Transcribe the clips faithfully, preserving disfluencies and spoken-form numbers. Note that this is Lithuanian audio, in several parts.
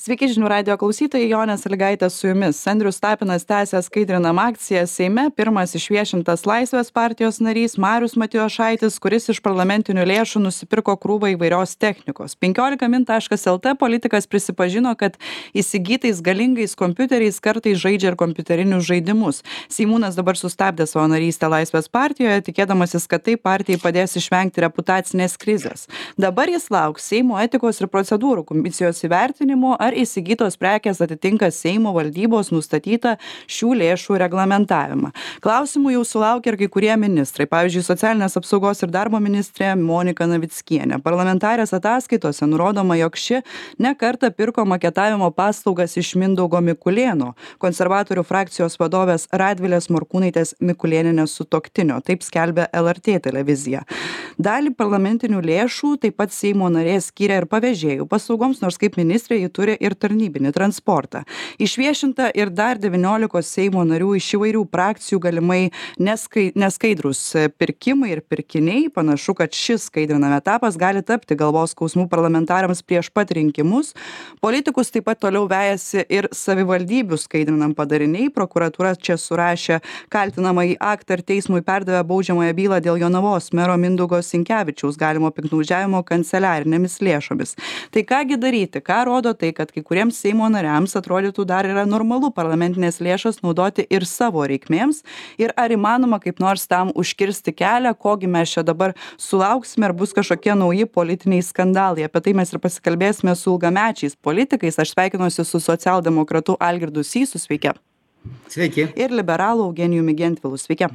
Sveiki žinių radio klausytojai, Jonė Sąlygaitė su jumis. Andrius Tapinas tęsia skaidrinamą akciją Seime. Pirmas išviešintas Laisvės partijos narys Marius Matijošaitis, kuris iš parlamentinių lėšų nusipirko krūvą įvairios technikos. penkiolika min taškas lt politikas prisipažino, kad įsigytais galingais kompiuteriais kartais žaidžia ir kompiuterinius žaidimus. Seimūnas dabar sustabdė savo narystę Laisvės partijoje, tikėdamasis, kad tai partijai padės išvengti reputacinės krizės. Dabar jis lauks Seimo etikos ir procedūrų komisijos įvertinimo, ar įsigytos prekės atitinka Seimo valdybos nustatytą šių lėšų reglamentavimą. Klausimų jau sulaukė ir kai kurie ministrai, pavyzdžiui, socialinės apsaugos ir darbo ministrė Monika Navickienė. Parlamentarės ataskaitose nurodoma, jog ši ne kartą pirko maketavimo paslaugas iš Mindaugo Mikulėno, konservatorių frakcijos vadovės Radvilės Morkūnaitės Mikulėnienės sutuoktinio, taip skelbia L R T televizija. Dalį parlamentinių lėšų taip pat Seimo narė skyrė ir pavėžėjų paslaugoms, nors kaip ministrė ji turi ir tarnybinį transportą. Išviešinta ir dar devyniolikos Seimo narių iš įvairių frakcijų galimai neskai, neskaidrus pirkimai ir pirkiniai. Panašu, kad šis skaidrinami etapas gali tapti galvos skausmų parlamentarams prieš pat rinkimus. Politikus taip pat toliau vejasi ir savivaldybių skaidrinam padariniai. Prokuratūra čia surašė kaltinamąjį aktą ir teismui perdavė baudžiamąją bylą dėl Jonavos mero Mindaugo Sinkevičiaus galimo piktnaudžiavimo kanceliarinėmis lėšomis. Tai kągi daryti? Ką rodo tai, kad kai kuriems Seimo nariams atrodytų dar yra normalu parlamentinės lėšas naudoti ir savo reikmėms, ir ar įmanoma kaip nors tam užkirsti kelią, kogi mes čia dabar sulauksime, ar bus kažkokie nauji politiniai skandalai. Apie tai mes ir pasikalbėsime su ilgamečiais politikais. Aš sveikinuosi su socialdemokratu Algirdu Sysu, sveiki. Sveiki. Ir liberalu Eugenijumi Gentvilu, sveiki.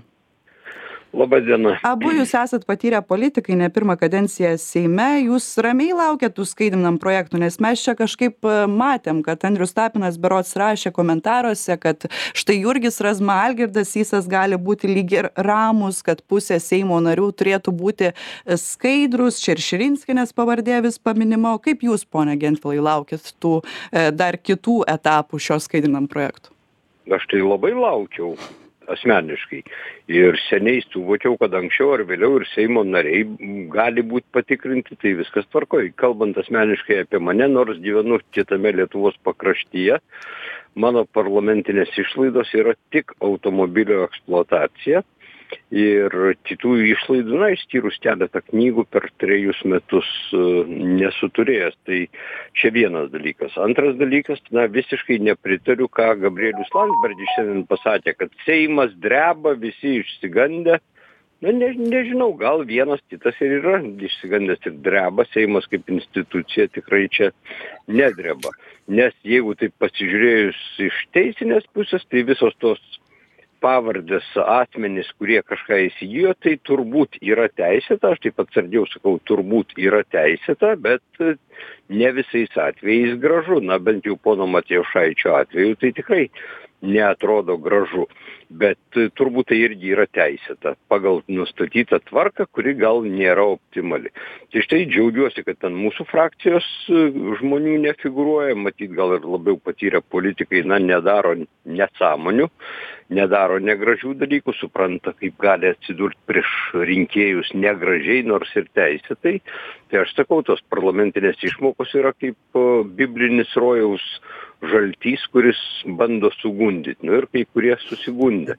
Labą dieną. Abu jūs esat patyrę politikai, ne pirmą kadenciją Seime. Jūs ramiai laukiat tų skaidrinam projektų, nes mes čia kažkaip matėm, kad Andrius Tapinas berods rašė komentaruose, kad štai Jurgis Razma, Algirdas Sysas gali būti lyg ir ramus, kad pusė Seimo narių turėtų būti skaidrus. Čia ir Širinskienės pavardė vis paminima. Kaip jūs, pone Gentvilai, laukit tų dar kitų etapų šio skaidrinam projektų? Aš tai labai laukiau. Asmeniškai. Ir seniai suvokiau, kad anksčiau ar vėliau ir Seimo nariai gali būti patikrinti, tai viskas tvarkoj. Kalbant asmeniškai apie mane, nors gyvenu kitame Lietuvos pakraštyje, mano parlamentinės išlaidos yra tik automobilio eksploatacija ir kitų išlaidų, na, išskyrus keletą knygų per trejus metus nesu turėjęs. Tai čia vienas dalykas. Antras dalykas, na, visiškai nepritariu, ką Gabrielius Landsbergis šiandien pasakė, kad Seimas dreba, visi išsigandę. Na, ne, nežinau, gal vienas kitas ir yra išsigandęs ir dreba. Seimas kaip institucija tikrai čia nedreba. Nes jeigu taip pasižiūrėjus iš teisinės pusės, tai visos tos pavardės asmenys, kurie kažką įsigijo, tai turbūt yra teisėta, aš taip atsargiau sakau, turbūt yra teisėta, bet ne visais atvejais gražu. Na, bent jau pono Matijošaičio atveju tai tikrai neatrodo gražu, bet turbūt tai irgi yra teisėta pagal nustatytą tvarką, kuri gal nėra optimali. Tai štai džiaugiuosi, kad ten mūsų frakcijos žmonių nefigūruoja, matyt gal ir labiau patyrę politikai, na, nedaro nesąmonių, nedaro negražių dalykų, supranta, kaip gali atsidurti prieš rinkėjus negražiai, nors ir teisėtai. Tai aš sakau, tos parlamentinės išmokos yra kaip biblinis rojaus žaltys, kuris bando sugundyti. Nu ir kai kurie susigundė.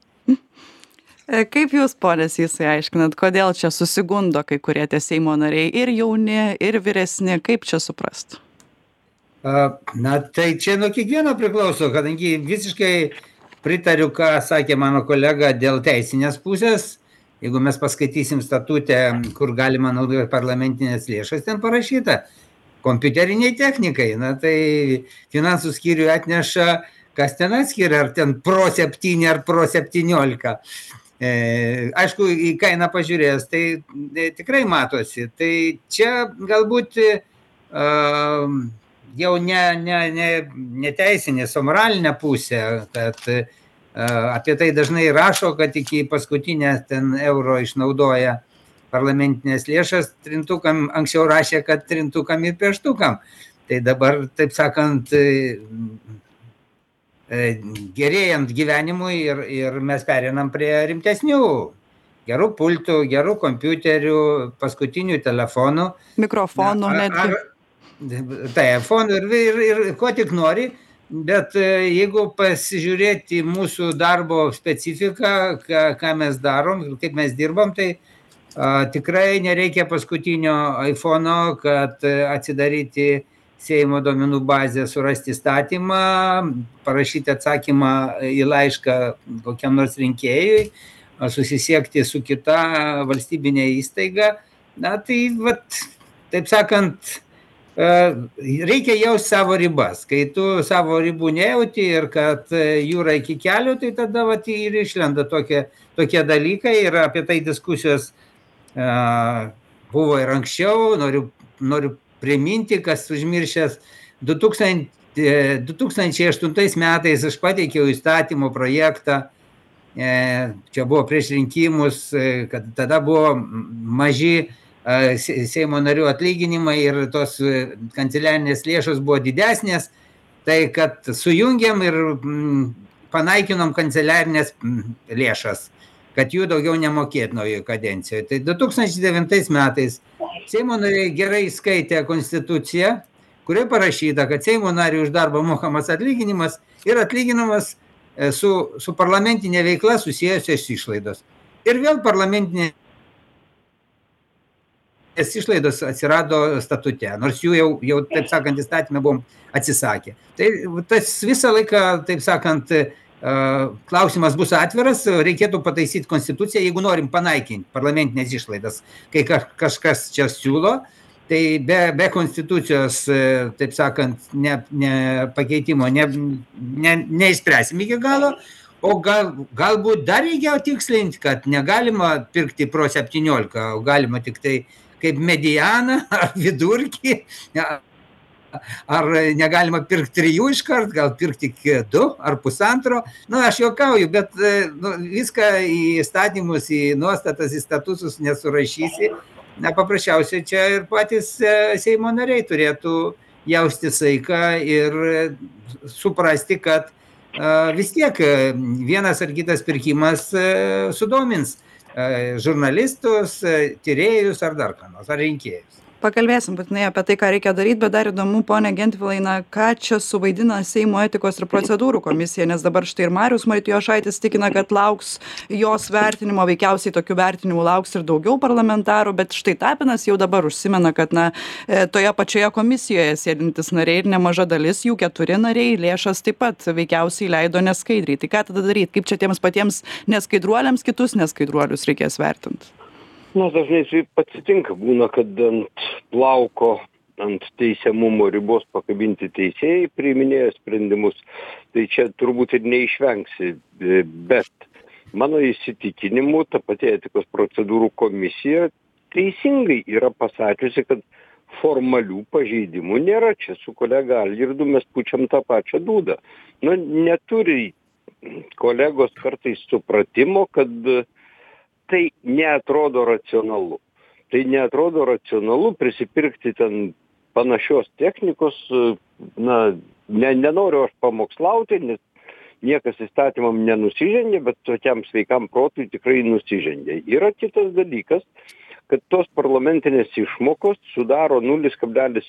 Kaip jūs, ponė Sysai, aiškinat, kodėl čia susigundo kai kurie tie Seimo nariai, ir jauni, ir vyresni, kaip čia suprast? Na, tai čia nuo kiekvieno priklauso, kadangi visiškai pritariu, ką sakė mano kolega dėl teisinės pusės. Jeigu mes paskaitysim statutę, kur galima naudoti parlamentinės lėšas, ten parašyta kompiuteriniai technikai. Na, tai finansų skyriui atneša, kas ten atskiria, ar ten pro septyni ar pro septyniolika. E, aišku, į kainą pažiūrės, tai e, tikrai matosi. Tai čia galbūt e, jau ne, ne, ne, ne teisinės, o moralinė pusė, kad e, apie tai dažnai rašo, kad iki paskutinę ten euro išnaudoja parlamentinės lėšas, trintukam, anksčiau rašė, kad trintukam ir pieštukam. Tai dabar, taip sakant, gerėjant gyvenimui ir, ir mes perinam prie rimtesnių, gerų pultų, gerų kompiuterių, paskutinių telefonų. Mikrofonų netgi. Ar, tai fondų ir, ir, ir ko tik nori, bet jeigu pasižiūrėti mūsų darbo specifiką, ką, ką mes darom, kaip mes dirbam, tai a, tikrai nereikia paskutinio iPhone'o, kad atsidaryti Seimo duomenų bazę, surasti statymą, parašyti atsakymą į laišką kokiam nors rinkėjui, susisiekti su kita valstybinė įstaiga. Na tai, vat, taip sakant, reikia jaust savo ribas. Kai tu savo ribų nejauti ir kad jūra iki kelių, tai tada vat, ir išlenda tokie, tokie dalykai ir apie tai diskusijos uh, buvo ir anksčiau. Noriu, noriu priminti, kas užmiršęs, du tūkstančiai aštuntais metais aš pateikiau įstatymo projektą, čia buvo prieš rinkimus, kad tada buvo maži Seimo narių atlyginimai ir tos kanceliarinės lėšos buvo didesnės, tai kad sujungiam ir panaikinom kanceliarinės lėšas, kad jų daugiau nemokėt naujoje kadencijoje. Tai du tūkstančiai devintais metais Seimo nariai gerai skaitė konstituciją, kurioje parašyta, kad Seimo nariui už darbą mokamas atlyginimas ir atlyginamas su, su parlamentinė veikla susijusios išlaidos. Ir vėl parlamentinė išlaidos atsirado statute, nors jų jau, jau taip sakant, įstatymę buvom atsisakę. Tai tas visą laiką, taip sakant, klausimas bus atviras, reikėtų pataisyti konstituciją, jeigu norim panaikinti parlamentinės išlaidas, kai kažkas čia siūlo, tai be, be konstitucijos, taip sakant, ne, ne pakeitimo ne, ne, neišspręsim iki galo, o gal, galbūt dar reikia tikslinti, kad negalima pirkti pro septyniolika, o galima tik tai kaip medianą ar vidurkį, ar negalima pirkti trijų iškart, gal pirkti tik du ar pusantro. Nu, aš juokauju, bet nu, viską į įstatymus, į nuostatas, į statusus nesurašysi. Na, paprasčiausiai čia ir patys Seimo nariai turėtų jausti saiką ir suprasti, kad uh, vis tiek vienas ar kitas pirkimas uh, sudomins uh, žurnalistus, uh, tyrėjus ar dar ką nors, ar rinkėjus. Pakalbėsim būtinai apie tai, ką reikia daryti, bet dar įdomu, ponė Gentvilai, na, ką čia suvaidina Seimo etikos ir procedūrų komisija, nes dabar štai ir Marius Matijošaitis tikina, kad lauks jos vertinimo, veikiausiai tokių vertinimų lauks ir daugiau parlamentarų, bet štai Tapinas jau dabar užsimena, kad na, toje pačioje komisijoje sėdintis nariai ir nemaža dalis, jų keturi nariai, lėšas taip pat veikiausiai leido neskaidriai. Tai ką tada daryti? Kaip čia tiems patiems neskaidruoliams kitus neskaidruolius reikės vertinti? Na, dažnai taip atsitinka, būna, kad ant plauko, ant teisiamumo ribos pakabinti teisėjai priiminėja sprendimus, tai čia turbūt ir neišvengsi, bet mano įsitikinimu, ta pati etikos procedūrų komisija teisingai yra pasakiusi, kad formalių pažeidimų nėra. Čia su kolega Algirdu mes pučiam tą pačią dūdą. Nu, neturi kolegos kartais supratimo, kad tai neatrodo racionalu. Tai neatrodo racionalu prisipirkti ten panašios technikos, na, ne, nenoriu aš pamokslauti, nes niekas įstatymam nenusižengė, bet tokiam sveikam protui tikrai nusižengė. Yra kitas dalykas, kad tos parlamentinės išmokos sudaro nulis kablelis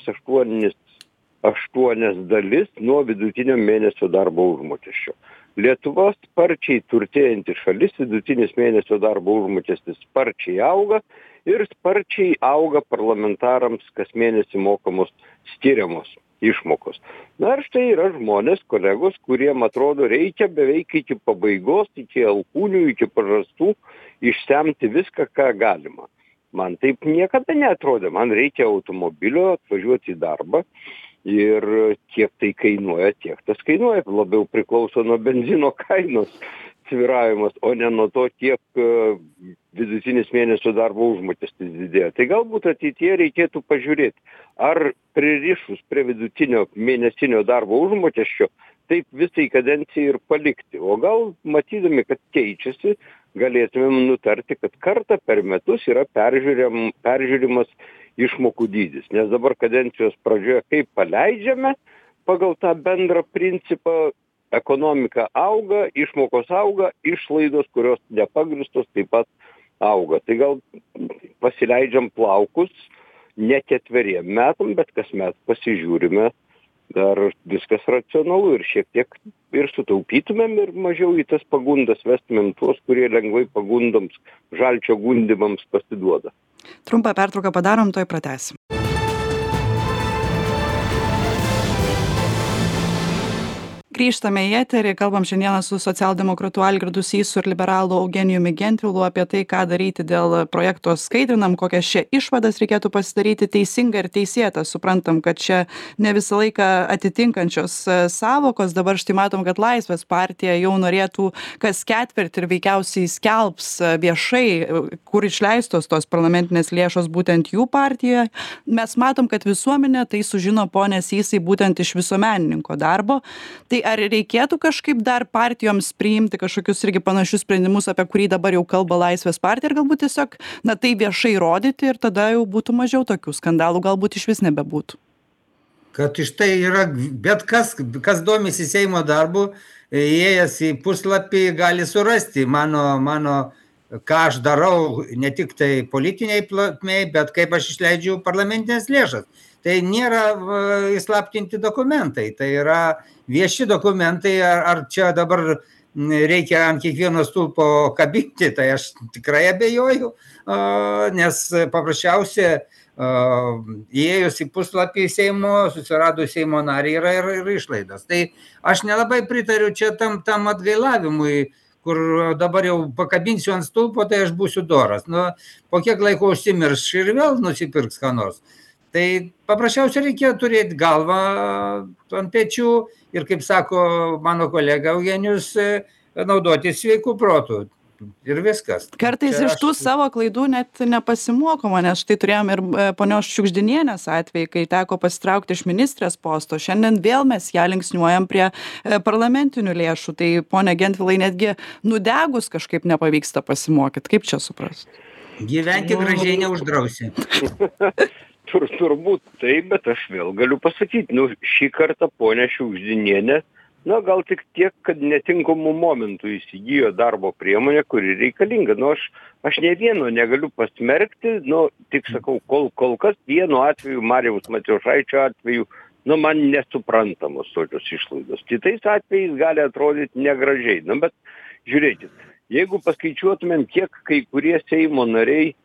aštuoni dalis nuo vidutinio mėnesio darbo užmokesčio. Lietuva sparčiai turtėjanti šalis, vidutinis mėnesio darbo užmokestis sparčiai auga ir sparčiai auga parlamentarams kas mėnesį mokamos skiriamos išmokos. Na ir štai yra žmonės, kolegos, kuriem atrodo reikia beveik iki pabaigos, iki alkūnių, iki pažastų išsemti viską, ką galima. Man taip niekada neatrodė, man reikia automobilio atvažiuoti į darbą. Ir kiek tai kainuoja, tiek tas kainuoja. Labiau priklauso nuo benzino kainos sviravimas, o ne nuo to, kiek vidutinis mėnesio darbo užmokestis didėja. Tai galbūt ateityje reikėtų pažiūrėti, ar pririšus prie vidutinio mėnesinio darbo užmokesčio, taip visai kadencijai ir palikti. O gal matydami, kad keičiasi, galėtumėm nutarti, kad kartą per metus yra peržiūrim, peržiūrimas išmokų dydis. Nes dabar kadencijos pradžioje kaip paleidžiame, pagal tą bendrą principą ekonomika auga, išmokos auga, išlaidos, kurios nepagrįstos, taip pat auga. Tai gal pasileidžiam plaukus ne ketveriem metam, bet kasmet pasižiūrime, ar viskas racionalu ir šiek tiek ir sutaupytumėm ir mažiau į tas pagundas vestumėm tuos, kurie lengvai pagundoms, žalčio gundimams pasiduoda. Trumpą pertrauką padarom, tuoj pratęsim. Grįžtame į eterį, kalbam šiandieną su socialdemokratu Algirdu Sysu ir liberalu Eugenijumi Gentvilu apie tai, ką daryti dėl projekto skaidrinam, kokias čia išvadas reikėtų pasidaryti teisinga ir teisėta. Suprantam, kad čia ne visą laiką atitinkančios savokos. Dabar štai matom, kad Laisvės partija jau norėtų kas ketvirtį ir veikiausiai skelbs viešai, kur išleistos tos parlamentinės lėšos būtent jų partijoje. Mes matom, kad visuomenė tai sužino, pone Sysai, būtent iš visuomenininko darbo. Tai ar reikėtų kažkaip dar partijoms priimti kažkokius irgi panašius sprendimus, apie kurį dabar jau kalba Laisvės partija, ir galbūt tiesiog, na, tai viešai rodyti ir tada jau būtų mažiau tokių skandalų, galbūt iš vis nebebūtų? Kad iš tai yra, bet kas, kas domisi Seimo darbu, įėjęs į puslapį gali surasti mano, mano, ką aš darau, ne tik tai politiniai plotmei, bet kaip aš išleidžiu parlamentinės lėšas. Tai nėra įslaptinti dokumentai, tai yra vieši dokumentai, ar, ar čia dabar reikia ant kiekvieno stulpo kabinti, tai aš tikrai abejoju, nes paprasčiausia įėjus į puslapį Seimo, susiradus Seimo narį yra ir, ir išlaidos. Tai aš nelabai pritariu čia tam, tam atgailavimui, kur dabar jau pakabinsiu ant stulpo, tai aš būsiu doras. Nu, po kiek laiko užsimirš ir vėl nusipirks ką nors. Tai paprasčiausiai reikia turėti galvą ant pečių ir, kaip sako mano kolega Eugenijus, naudoti sveikų protų. Ir viskas. Kartais Čia iš tų aš... savo klaidų net nepasimokoma, nes štai turėjom ir ponios Šiugždinienės atvejį, kai teko pasitraukti iš ministrės posto. Šiandien vėl mes ją linksniuojam prie parlamentinių lėšų. Tai, pone Gentvilai, netgi nudegus kažkaip nepavyksta pasimokyti. Kaip čia suprasti? Gyventi gražiai neuždrausi. Tur, turbūt taip, bet aš vėl galiu pasakyti, nu, šį kartą ponia Šiugždinienė, na, gal tik tiek, kad netinkamų momentų įsigijo darbo priemonę, kuri reikalinga. Nu, aš, aš ne vieno negaliu pasmerkti, nu, tik sakau, kol, kol kas vienu atveju, Marijaus Matijošaičio atveju, nu, man nesuprantamos tokios išlaidos. Kitais atvejais gali atrodyti negražiai. Nu, bet žiūrėkit, jeigu paskaičiuotumėm, kiek kai kurie Seimo nariai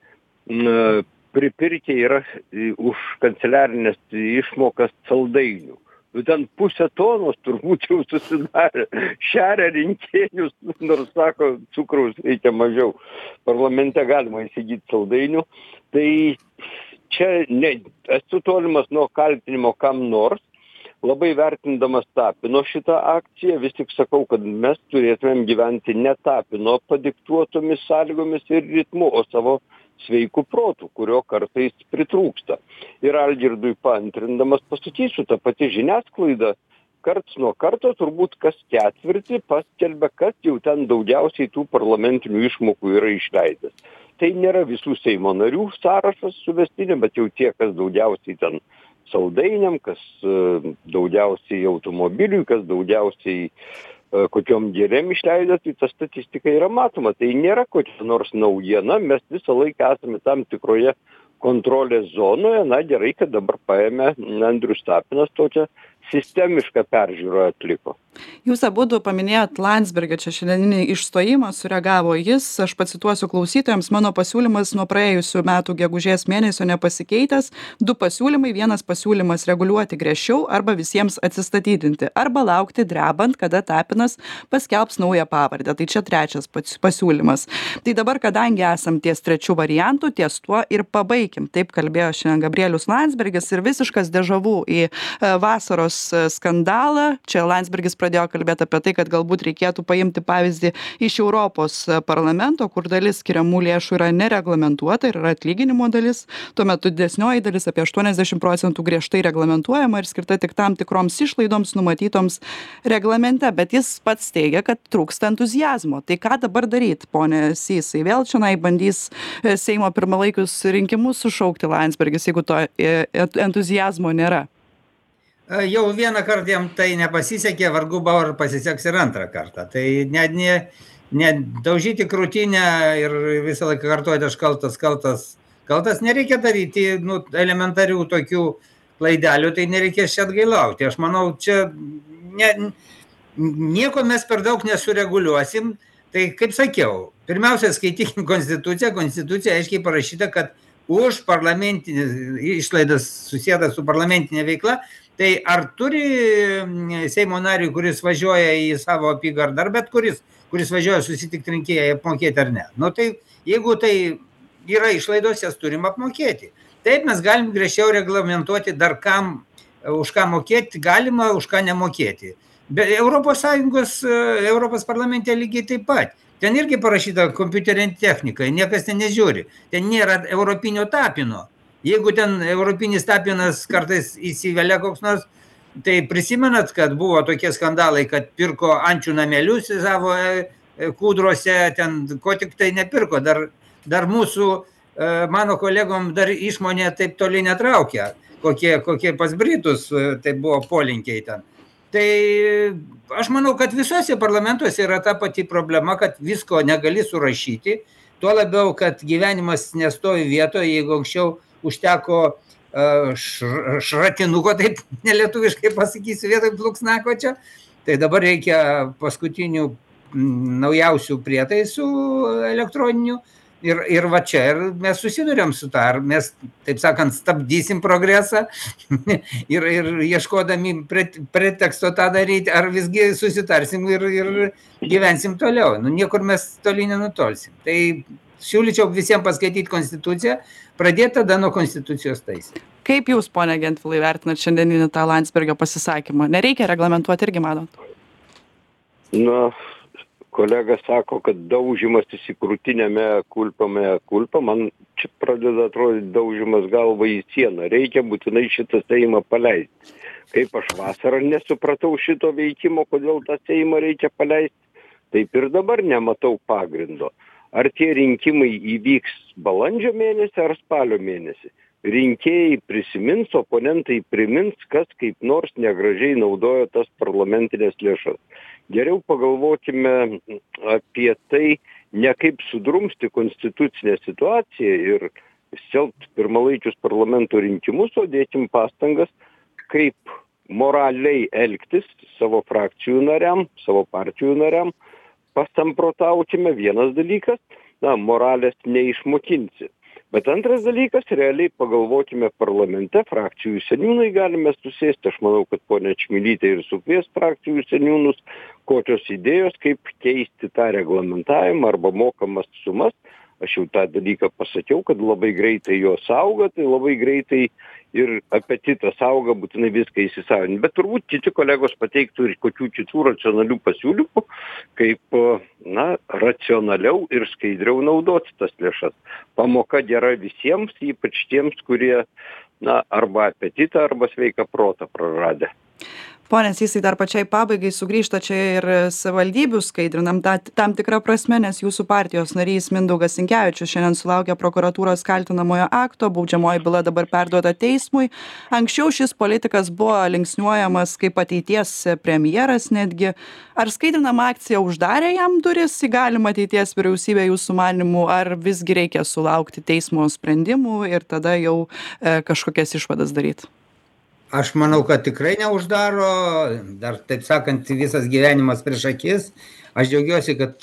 na, pripirkė yra už kanceliarinės išmokas saldainių. Nu, ten pusę tonos turbūt jau susidarė, šeria rinkėjus, nors sako, cukraus reikia mažiau. Parlamente galima įsigyti saldainių. Tai čia ne, esu tolimas nuo kaltinimo kam nors, labai vertindamas Tapino šitą akciją, vis tik sakau, kad mes turėtumėm gyventi ne Tapino padiktuotomis sąlygomis ir ritmu, o savo sveikų protų, kurio kartais pritrūksta. Ir Algirdui paantrindamas pasakysiu, ta pati žiniasklaida karts nuo karto turbūt kas ketvirtį paskelbia, kas jau ten daugiausiai tų parlamentinių išmokų yra išleidęs. Tai nėra visų Seimo narių sąrašas suvestinė, bet jau tie, kas daugiausiai ten saldainiam, kas daugiausiai automobiliui, kas daugiausiai kokiom gėrėm išleidęs, tai ta statistika yra matoma. Tai nėra kokia nors naujiena, mes visą laiką esame tam tikroje kontrolės zonoje. Na, gerai, kad dabar paėmė Andrius Tapinas tokią sistemišką peržiūrą atliko. Jūs abudu paminėjot Landsbergio čia šiandieninį išstojimą, sureagavo jis, aš pacituosiu klausytojams, mano pasiūlymas nuo praėjusių metų gegužės mėnesio nepasikeitęs, du pasiūlymai, vienas pasiūlymas reguliuoti griežčiau arba visiems atsistatydinti, arba laukti drebant, kada Tapinas paskelbs naują pavardę. Tai čia trečias pasiūlymas. Tai dabar, kadangi esam ties trečių variantų, ties tuo ir pabaikim. Taip kalbėjo šiandien Gabrielius Landsbergis ir visiškas dežavu į vasaros skandalą. Čia Landsbergis pradėjo kalbėti apie tai, kad galbūt reikėtų paimti pavyzdį iš Europos parlamento, kur dalis skiriamų lėšų yra nereglamentuota ir yra atlyginimo dalis. Tuo metu didesnioji dalis, apie aštuoniasdešimt procentų, griežtai reglamentuojama ir skirta tik tam tikroms išlaidoms numatytoms reglamente. Bet jis pats teigia, kad trūksta entuziazmo. Tai ką dabar daryti, pone Sysai? Vėl čionai bandys Seimo pirmalaikius rinkimus sušaukti Landsbergis, jeigu to entuziazmo nėra? Jau vieną kartą jam tai nepasisekė, vargu bau ar pasiseks ir antrą kartą. Tai net ne, ne daužyti krūtinę ir visą laiką kartuoti, aš kaltas, kaltas, kaltas, nereikia daryti nu, elementarių tokių klaidelių, tai nereikės čia atgailauti. Aš manau, čia ne, nieko mes per daug nesureguliuosim. Tai kaip sakiau, pirmiausia, skaitykim konstituciją. Konstitucija aiškiai parašyta, kad už parlamentinės išlaidas susėdas su parlamentinė veikla, tai ar turi Seimo nariui, kuris važiuoja į savo apygardą, ar bet kuris, kuris važiuoja susitikti rinkėjai, apmokėti ar ne. Nu tai jeigu tai yra išlaidos, jas turim apmokėti. Taip mes galim griežčiau reglamentuoti dar kam, už ką mokėti galima, už ką nemokėti. Bet Europos Sąjungos, Europos parlamente lygiai taip pat. Ten irgi parašyta kompiuterinė technika, niekas ten nežiūri. Ten nėra europinio tapino. Jeigu ten europinis tapinas kartais įsivelia koks nors, tai prisimenat, kad buvo tokie skandalai, kad pirko ančių namelius į savo kūdrose, ten ko tik tai nepirko. Dar, dar mūsų, mano kolegom, dar išmonė taip toli netraukia, kokie, kokie pas Britus tai buvo polinkiai ten. Tai aš manau, kad visuose parlamentuose yra ta pati problema, kad visko negali surašyti, tuo labiau, kad gyvenimas nestovi vietoje, jeigu anksčiau užteko šratinuko, taip nelietuviškai pasakysiu, vietoj pluksnako čia, tai dabar reikia paskutinių naujausių prietaisų elektroninių. Ir, ir va čia ir mes susiduriam su tą, ar mes, taip sakant, stabdysim progresą ir, ir ieškodami preteksto tą daryti, ar visgi susitarsim ir, ir gyvensim toliau. Nu, niekur mes toli nenutolsim. Tai siūlyčiau visiems paskaityti Konstituciją, pradėti tada nuo Konstitucijos taisyti. Kaip jūs, ponia Gentvilai, vertinat šiandieninį tą Landsbergio pasisakymą? Nereikia reglamentuoti irgi, manot? Na, kolega sako, kad daužimasis į krūtinėme kulpame kulpą, man čia pradeda atrodyti daužimas galva į sieną. Reikia būtinai šitą Seimą paleisti. Kaip aš vasarą nesupratau šito veikimo, kodėl tą Seimą reikia paleisti, taip ir dabar nematau pagrindo. Ar tie rinkimai įvyks balandžio mėnesį ar spalio mėnesį? Rinkėjai prisimins, oponentai primins, kas kaip nors negražiai naudojo tas parlamentinės lėšas. Geriau pagalvokime apie tai, ne kaip sudrumsti konstitucinę situaciją ir skelbti pirmalaikius parlamento rinkimus, o dėkim pastangas, kaip moraliai elgtis savo frakcijų nariam, savo partijų nariam, pasamprotaukime. Vienas dalykas, na, moralės neišmokinsi. Bet antras dalykas, realiai pagalvokime parlamente, frakcijų seniūnai galime susėsti, aš manau, kad ponia Čmilytė ir sukvies frakcijų seniūnus, kokios idėjos, kaip keisti tą reglamentavimą arba mokamas sumas. Aš jau tą dalyką pasakiau, kad labai greitai jos auga, tai labai greitai ir apetitas auga, būtinai viską įsisavinti. Bet turbūt kiti kolegos pateiktų ir kokių kitų racionalių pasiūlymų, kaip, na, racionaliau ir skaidriau naudoti tas lėšas. Pamoka gera visiems, ypač tiems, kurie, na, arba apetitą, arba sveiką protą praradę. Pone Sysai, dar pačiai pabaigai sugrįžta čia ir savivaldybių skaidrinam ta, tam tikrą prasme, nes jūsų partijos narys Mindaugas Sinkevičius šiandien sulaukė prokuratūros kaltinamojo akto, baudžiamoji byla dabar perduota teismui. Anksčiau šis politikas buvo linksniuojamas kaip ateities premjeras netgi. Ar skaidrinama akcija uždarė jam duris į galimą ateities vyriausybę jūsų manymu, ar visgi reikia sulaukti teismo sprendimų ir tada jau e, kažkokias išvadas daryti? Aš manau, kad tikrai neuždaro, dar, taip sakant, visas gyvenimas prieš akis. Aš džiaugiuosi, kad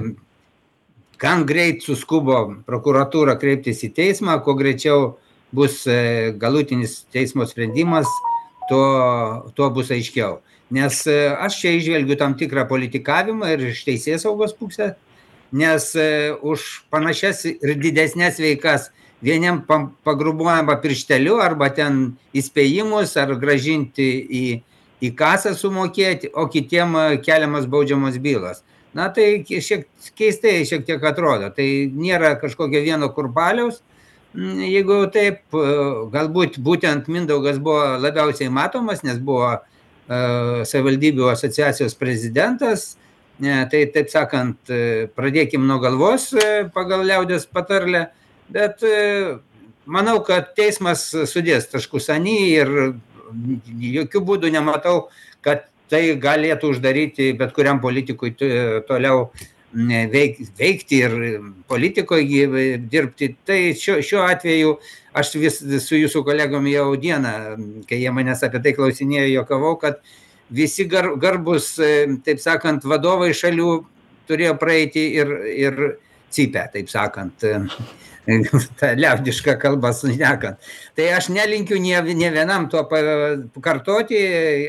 gan greit suskubo prokuratūra kreiptis į teismą, kuo greičiau bus galutinis teismo sprendimas, tuo, tuo bus aiškiau. Nes aš čia išvelgiu tam tikrą politikavimą ir iš teisėsaugos pusės, nes už panašias ir didesnės veikas vieniem pagrubuojama piršteliu arba ten įspėjimus ar gražinti į, į kasą sumokėti, o kitiem keliamas baudžiamos bylos. Na tai šiek keistai šiek tiek atrodo. Tai nėra kažkokio vieno kurpaliaus. Jeigu taip, galbūt būtent Mindaugas buvo labiausiai matomas, nes buvo uh, savivaldybių asociacijos prezidentas. Tai taip sakant, pradėkim nuo galvos pagal liaudies patarlę. Bet manau, kad teismas sudės taškus ant i ir jokių būdų nematau, kad tai galėtų uždaryti bet kuriam politikui toliau veik, veikti ir politikoje dirbti. Tai šiuo, šiuo atveju aš vis su jūsų kolegom jau dieną, kai jie manęs apie tai klausinėjo, juokavau, kad visi gar, garbus, taip sakant, vadovai šalių turėjo praeiti ir, ir cypę, taip sakant, tą liaudišką kalbą šnekant. Tai aš nelinkiu nie, nie vienam to pakartoti,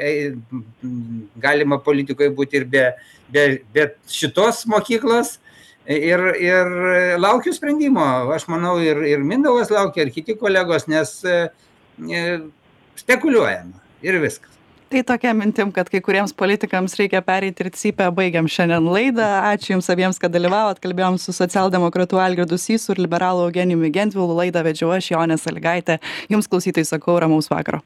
galima politikoje būti ir be, be, be šitos mokyklos ir, ir laukiu sprendimo. Aš manau, ir, ir Mindaugas laukia, ir kiti kolegos, nes spekuliuojama ir viskas. Tai tokia mintim, kad kai kuriems politikams reikia pereiti ir cypę, baigiam šiandien laidą. Ačiū Jums abiems, kad dalyvavot. Kalbėjom su socialdemokratu Algirdu Sysu ir liberalu Eugenijumi Gentvilu. Laidą vedžiau aš, Jonė Sąlygaitė. Jums klausytojai sakau, ramaus vakaro.